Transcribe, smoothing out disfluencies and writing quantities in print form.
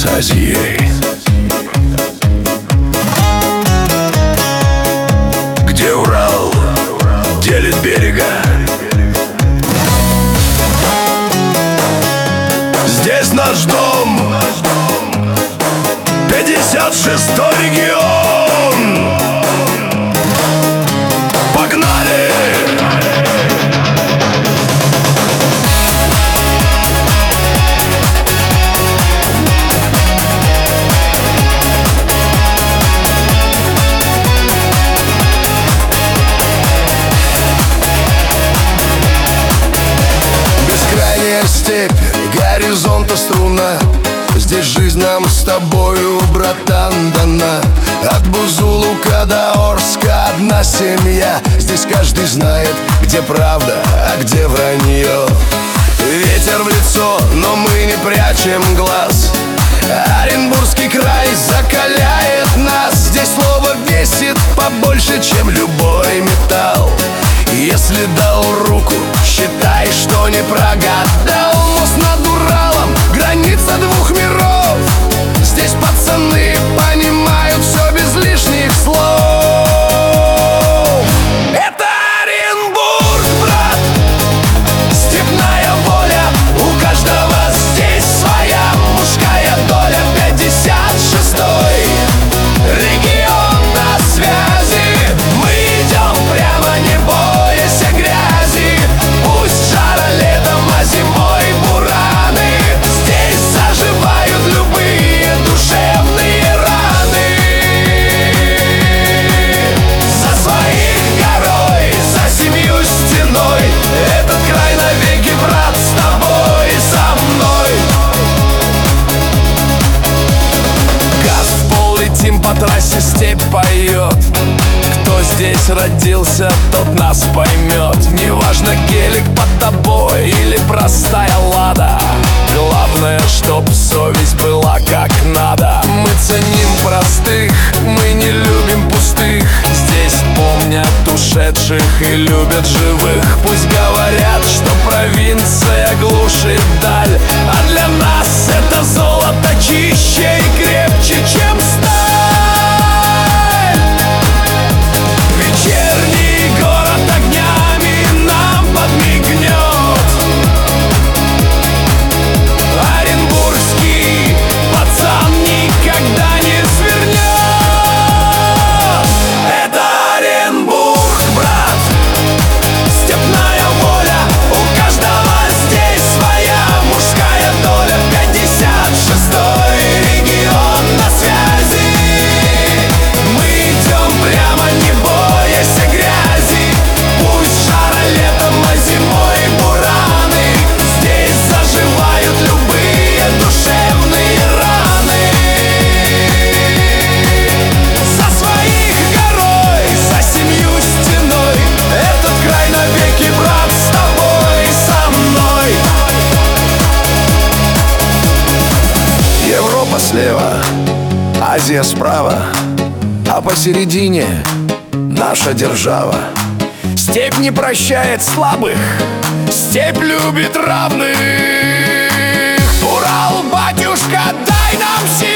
с Азией, где Урал делит берега. Здесь наш дом, 56-й регион. Погнали! Бескрайняя степь, горизонта струна. Здесь жизнь нам с тобою, братан, дана. От Бузулука до Орска одна семья. Здесь каждый знает, где правда, а где вранье. Ветер в лицо, но мы не прячем глаз. Оренбургский край закаляет нас. Здесь слово весит побольше, чем любой металл. Если дал руку, считай, что не прогадал. Мост над Уралом, граница двух миров. Здесь пацаны понимают все без лишних слов. Это Оренбург, брат, степная воля. У каждого здесь своя мужская доля. 56-й регион на связи. Мы идем прямо, не боясь грязи. Пусть жара летом, а зимой бураны. Здесь заживают любые душевные раны. За своих горой, за семью стеной. Этот край навеки, брат, с тобой и со мной. Газ в пол, летим по трассе, степь поет. Кто здесь родился, тот нас поймет. Неважно, гелик под тобой или простая лада. Главное, чтоб совесть была как надо. Мы ценим простых, мы не любим пустых. Здесь помнят ушедших и любят живых. Пусть говорят, что провинция глушит даль, а для нас это золото чище и крепче, чем сталь. Вечерний город огнями нам подмигнет. Оренбургский пацан никогда не свернет. Это Оренбург, брат, степная воля. У каждого здесь своя мужская доля. 56-й регион на связи. Мы идем прямо, не боясь грязи. Пусть жара летом, а зимой бураны. Здесь заживают любые душевные раны. За своих горой, за семью стеной. Этот край навеки, брат, с тобой и со мной. Европа слева, Азия справа, а посередине наша держава. Степь не прощает слабых, степь любит равных. Урал, батюшка, дай нам сил.